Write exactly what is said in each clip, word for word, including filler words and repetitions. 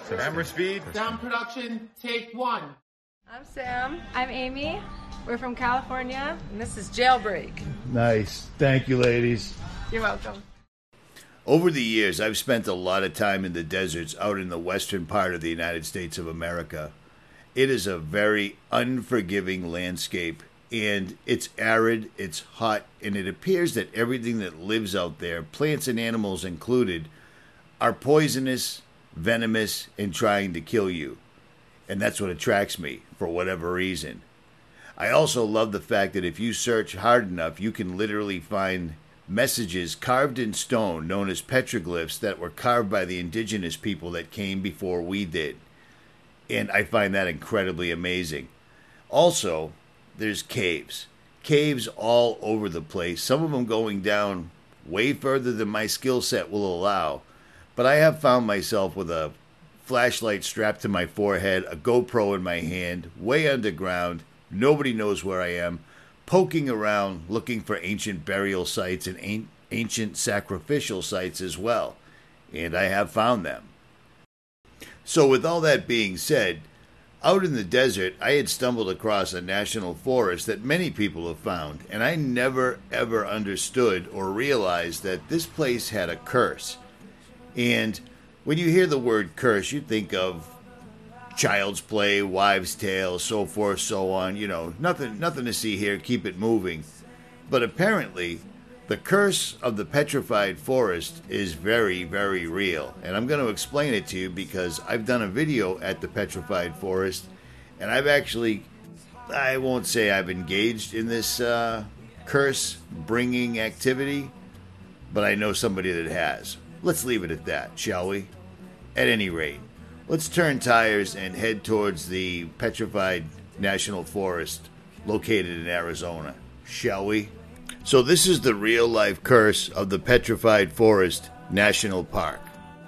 Camera speed. Sound production, take one. I'm Sam. I'm Amy. We're from California. And this is Jailbreak. Nice. Thank you, ladies. You're welcome. Over the years, I've spent a lot of time in the deserts out in the western part of the United States of America. It is a very unforgiving landscape, and it's arid, it's hot, and it appears that everything that lives out there, plants and animals included, are poisonous, venomous, and trying to kill you. And that's what attracts me, for whatever reason. I also love the fact that if you search hard enough, you can literally find messages carved in stone known as petroglyphs that were carved by the indigenous people that came before we did. And I find that incredibly amazing. Also, there's caves. Caves all over the place, some of them going down way further than my skill set will allow. But I have found myself with a flashlight strapped to my forehead, a GoPro in my hand, way underground, nobody knows where I am, poking around looking for ancient burial sites and ancient sacrificial sites as well. And I have found them. So with all that being said, out in the desert, I had stumbled across a national forest that many people have found, and I never ever understood or realized that this place had a curse. And when you hear the word curse, you think of child's play, wives' tale, so forth, so on. You know, nothing, nothing to see here. Keep it moving. But apparently, the curse of the petrified forest is very, very real. And I'm going to explain it to you because I've done a video at the petrified forest, and I've actually, I won't say I've engaged in this uh, curse-bringing activity, but I know somebody that has. Let's leave it at that, shall we? At any rate, let's turn tires and head towards the Petrified National Forest located in Arizona, shall we? So this is the real-life curse of the Petrified Forest National Park.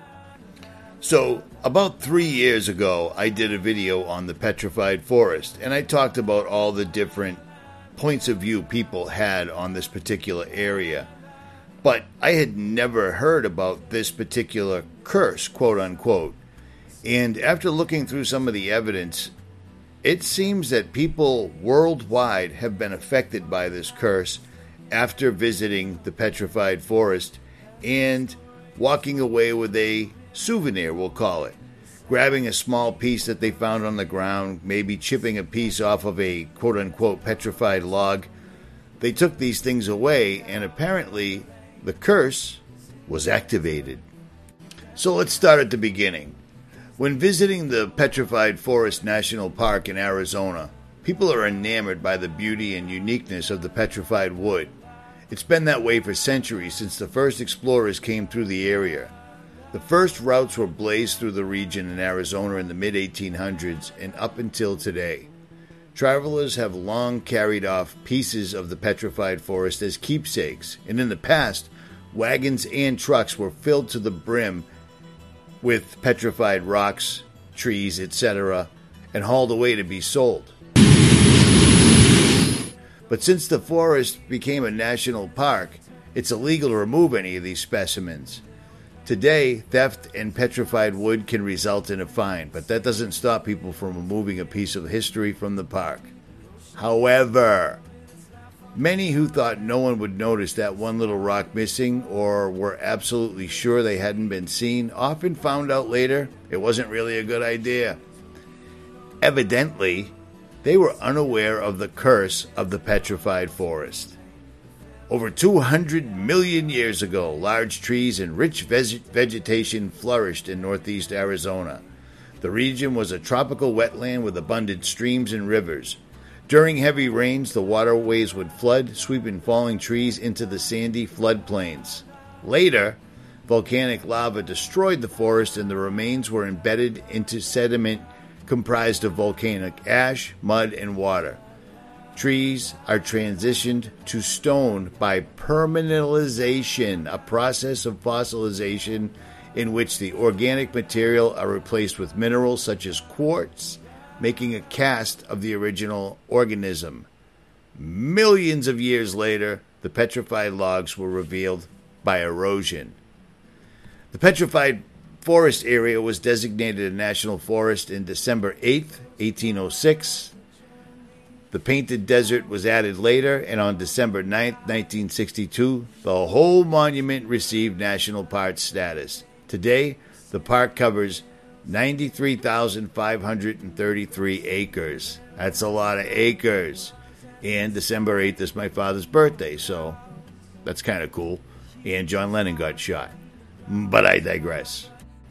So about three years ago, I did a video on the Petrified Forest, and I talked about all the different points of view people had on this particular area. But I had never heard about this particular curse, quote-unquote. And after looking through some of the evidence, it seems that people worldwide have been affected by this curse after visiting the Petrified Forest and walking away with a souvenir, we'll call it. Grabbing a small piece that they found on the ground, maybe chipping a piece off of a quote-unquote petrified log. They took these things away, and apparently the curse was activated. So let's start at the beginning. When visiting the Petrified Forest National Park in Arizona, people are enamored by the beauty and uniqueness of the petrified wood. It's been that way for centuries since the first explorers came through the area. The first routes were blazed through the region in Arizona in the mid eighteen hundreds and up until today. Travelers have long carried off pieces of the petrified forest as keepsakes, and in the past, wagons and trucks were filled to the brim with petrified rocks, trees, et cetera, and hauled away to be sold. But since the forest became a national park, it's illegal to remove any of these specimens. Today, theft and petrified wood can result in a fine, but that doesn't stop people from removing a piece of history from the park. However, many who thought no one would notice that one little rock missing or were absolutely sure they hadn't been seen often found out later it wasn't really a good idea. Evidently, they were unaware of the curse of the petrified forest. Over two hundred million years ago, large trees and rich veg- vegetation flourished in northeast Arizona. The region was a tropical wetland with abundant streams and rivers. During heavy rains, the waterways would flood, sweeping falling trees into the sandy floodplains. Later, volcanic lava destroyed the forest and the remains were embedded into sediment comprised of volcanic ash, mud, and water. Trees are transitioned to stone by permineralization, a process of fossilization in which the organic material are replaced with minerals such as quartz, making a cast of the original organism. Millions of years later, the petrified logs were revealed by erosion. The petrified Forest area was designated a national forest in December eighth, eighteen oh six. The Painted Desert was added later, and on December ninth, nineteen sixty-two, the whole monument received national park status. Today, the park covers ninety-three thousand five hundred thirty-three acres. That's a lot of acres. And December eighth is my father's birthday, so that's kind of cool. And John Lennon got shot. But I digress.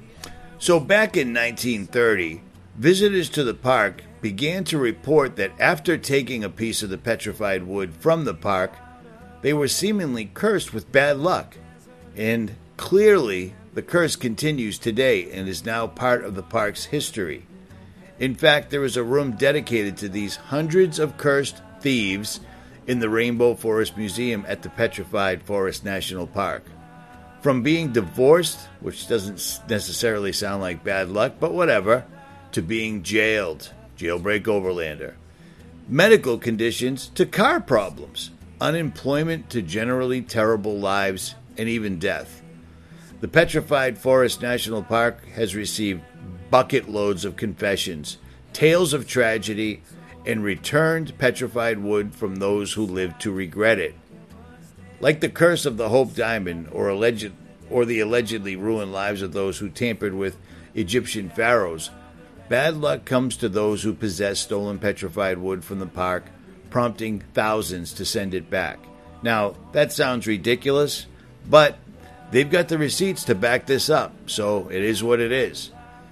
So back in nineteen thirty, visitors to the park began to report that after taking a piece of the petrified wood from the park, they were seemingly cursed with bad luck. And clearly, the curse continues today and is now part of the park's history. In fact, there is a room dedicated to these hundreds of cursed thieves in the Rainbow Forest Museum at the Petrified Forest National Park. From being divorced, which doesn't necessarily sound like bad luck, but whatever, to being jailed, jailbreak overlander, medical conditions to car problems, unemployment to generally terrible lives, and even death. The Petrified Forest National Park has received bucket loads of confessions, tales of tragedy, and returned petrified wood from those who lived to regret it. Like the curse of the Hope Diamond or alleged or the allegedly ruined lives of those who tampered with Egyptian pharaohs, bad luck comes to those who possess stolen petrified wood from the park, prompting thousands to send it back. Now, that sounds ridiculous, but they've got the receipts to back this up, so it is what it is.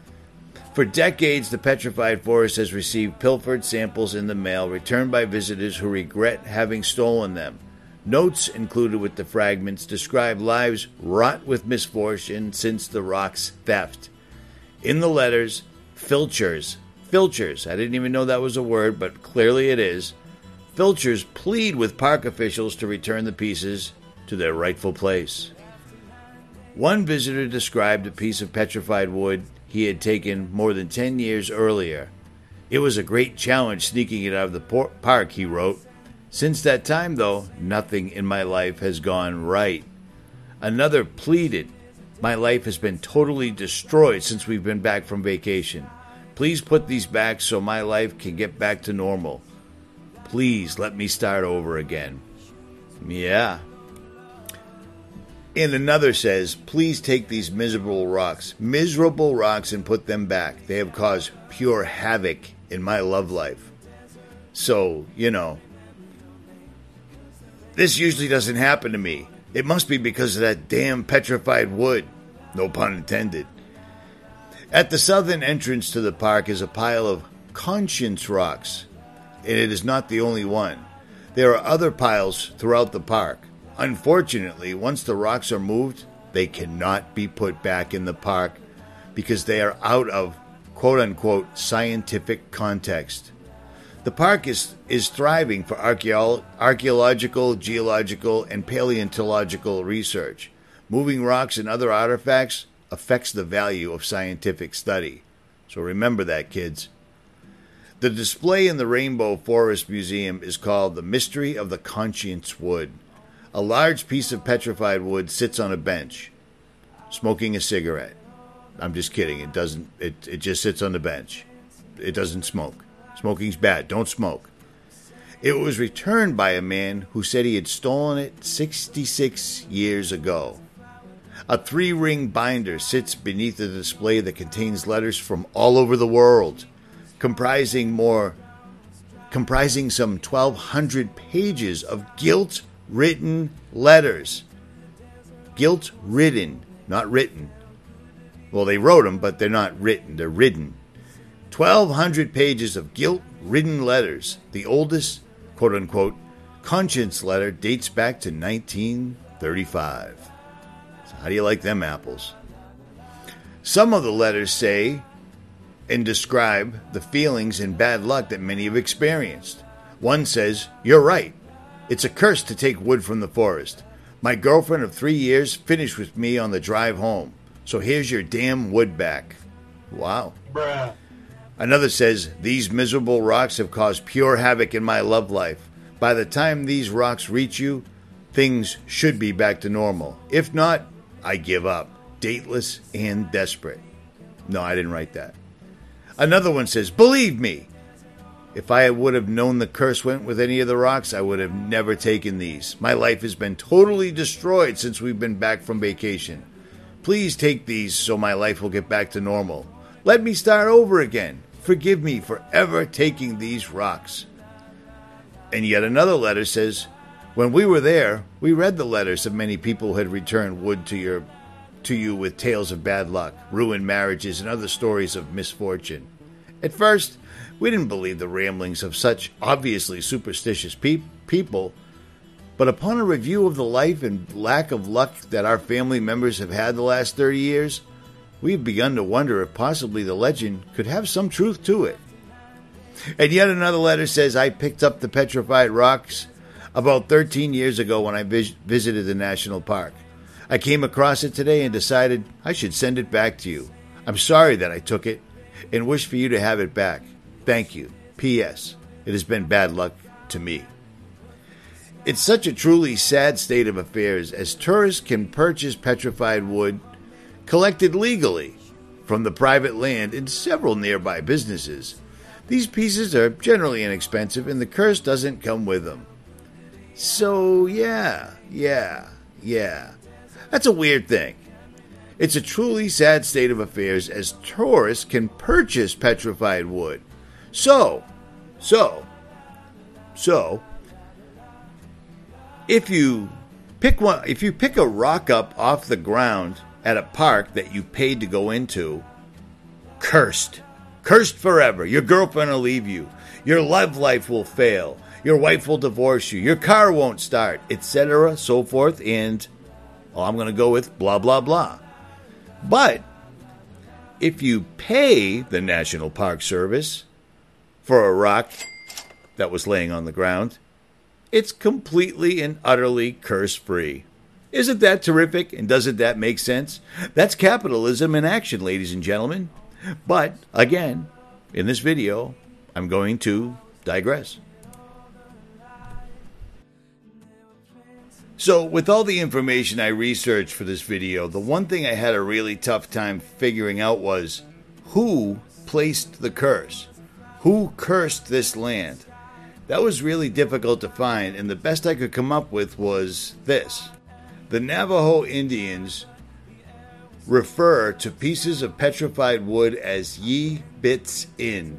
For decades, the Petrified Forest has received pilfered samples in the mail returned by visitors who regret having stolen them. Notes included with the fragments describe lives wrought with misfortune since the rock's theft. In the letters, filchers, filchers, I didn't even know that was a word, but clearly it is, filchers plead with park officials to return the pieces to their rightful place. One visitor described a piece of petrified wood he had taken more than ten years earlier. It was a great challenge sneaking it out of the por- park, he wrote. Since that time, though, nothing in my life has gone right. Another pleaded, my life has been totally destroyed since we've been back from vacation. Please put these back so my life can get back to normal. Please let me start over again. Yeah. And another says, please take these miserable rocks, miserable rocks, and put them back. They have caused pure havoc in my love life. So, you know, this usually doesn't happen to me. It must be because of that damn petrified wood. No pun intended. At the southern entrance to the park is a pile of conscience rocks, and it is not the only one. There are other piles throughout the park. Unfortunately, once the rocks are moved, they cannot be put back in the park because they are out of quote-unquote scientific context. The park is, is thriving for archaeo- archaeological, geological, and paleontological research. Moving rocks and other artifacts affects the value of scientific study. So remember that, kids. The display in the Rainbow Forest Museum is called The Mystery of the Conscience Wood. A large piece of petrified wood sits on a bench, smoking a cigarette. I'm just kidding. It doesn't. It, it just sits on the bench. It doesn't smoke. Smoking's bad. Don't smoke. It was returned by a man who said he had stolen it sixty-six years ago. A three-ring binder sits beneath the display that contains letters from all over the world, comprising more, comprising some twelve hundred pages of guilt-written letters. Guilt-ridden, not written. Well, they wrote them, but they're not written. They're ridden. twelve hundred pages of guilt-ridden letters. The oldest, quote-unquote, conscience letter dates back to nineteen thirty-five. So how do you like them apples? Some of the letters say and describe the feelings and bad luck that many have experienced. One says, "You're right. It's a curse to take wood from the forest. My girlfriend of three years finished with me on the drive home. So here's your damn wood back." Wow. Bruh. Another says, "These miserable rocks have caused pure havoc in my love life. By the time these rocks reach you, things should be back to normal. If not, I give up. dateless and desperate. No, I didn't write that. Another one says, believe me, if I would have known the curse went with any of the rocks, I would have never taken these. My life has been totally destroyed since we've been back from vacation. Please take these so my life will get back to normal. Let me start over again. Forgive me for ever taking these rocks. And yet another letter says, when we were there, we read the letters of many people who had returned wood to your, to you with tales of bad luck, ruined marriages, and other stories of misfortune. At first, we didn't believe the ramblings of such obviously superstitious pe- people, but upon a review of the life and lack of luck that our family members have had the last thirty years, we've begun to wonder if possibly the legend could have some truth to it. And yet another letter says, I picked up the petrified rocks about thirteen years ago when I vis- visited the national park. I came across it today and decided I should send it back to you. I'm sorry that I took it and wish for you to have it back. Thank you. P S. It has been bad luck to me. It's such a truly sad state of affairs as tourists can purchase petrified wood collected legally from the private land in several nearby businesses. These pieces are generally inexpensive and the curse doesn't come with them. So, yeah, yeah, yeah. That's a weird thing. It's a truly sad state of affairs as tourists can purchase petrified wood. So, so, so, if you pick one, if you pick a rock up off the ground at a park that you paid to go into, cursed, cursed forever. Your girlfriend will leave you. Your love life will fail. Your wife will divorce you. Your car won't start, et cetera, so forth, and well, I'm going to go with blah, blah, blah. But if you pay the National Park Service for a rock that was laying on the ground, it's completely and utterly curse-free. Isn't that terrific? And doesn't that make sense? That's capitalism in action, ladies and gentlemen. But, again, in this video, I'm going to digress. So, with all the information I researched for this video, the one thing I had a really tough time figuring out was who placed the curse? Who cursed this land? That was really difficult to find, and the best I could come up with was this. The Navajo Indians refer to pieces of petrified wood as Yi Bits In.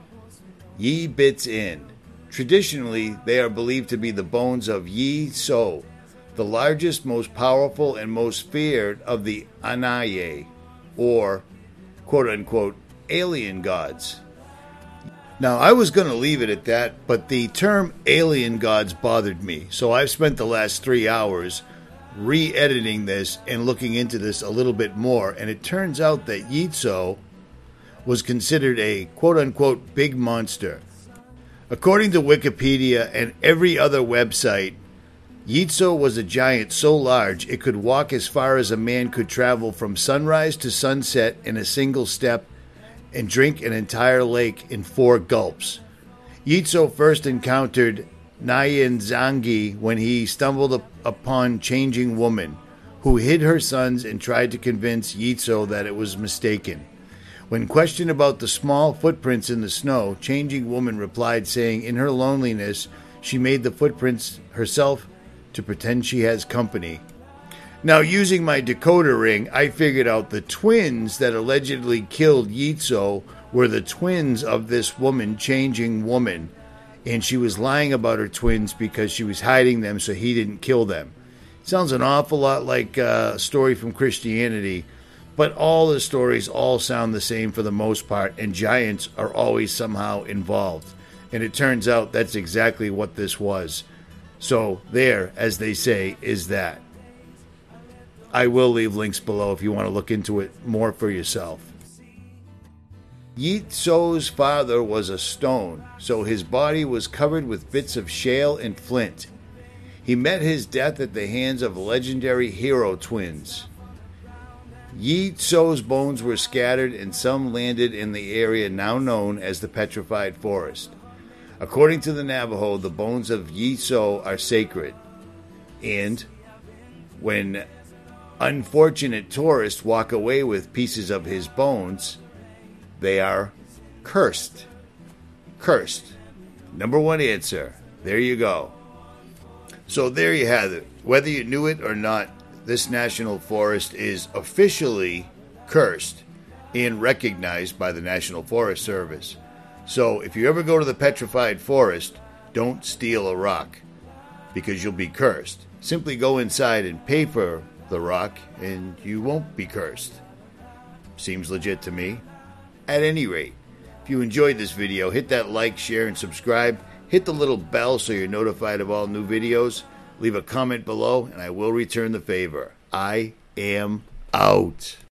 Yi Bits In. Traditionally, they are believed to be the bones of Yi So, the largest, most powerful, and most feared of the Anaye, or quote-unquote alien gods. Now, I was going to leave it at that, but the term alien gods bothered me, so I've spent the last three hours re-editing this and looking into this a little bit more, and it turns out that Yitso was considered a quote-unquote big monster. According to Wikipedia and every other website, Yitso was a giant so large it could walk as far as a man could travel from sunrise to sunset in a single step and drink an entire lake in four gulps. Yitso first encountered Nyanzangi when he stumbled up upon Changing Woman, who hid her sons and tried to convince Yitso that it was mistaken. When questioned about the small footprints in the snow, Changing Woman replied saying in her loneliness she made the footprints herself to pretend she has company. Now, using my decoder ring, I figured out the twins that allegedly killed Yitso were the twins of this woman, Changing Woman, and she was lying about her twins because she was hiding them so he didn't kill them. Sounds an awful lot like a story from Christianity, but all the stories all sound the same for the most part, and giants are always somehow involved. And it turns out that's exactly what this was. So there, as they say, is that. I will leave links below if you want to look into it more for yourself. Yitso's father was a stone, so his body was covered with bits of shale and flint. He met his death at the hands of legendary hero twins. Yitso's bones were scattered and some landed in the area now known as the Petrified Forest. According to the Navajo, the bones of Yitso are sacred, and when unfortunate tourists walk away with pieces of his bones, they are cursed. Cursed. Number one answer. There you go. So there you have it. Whether you knew it or not, this national forest is officially cursed and recognized by the National Forest Service. So if you ever go to the petrified forest, don't steal a rock because you'll be cursed. Simply go inside and pay for the rock and you won't be cursed. Seems legit to me. At any rate, if you enjoyed this video, hit that like, share, and subscribe. Hit the little bell so you're notified of all new videos. Leave a comment below and I will return the favor. I am out.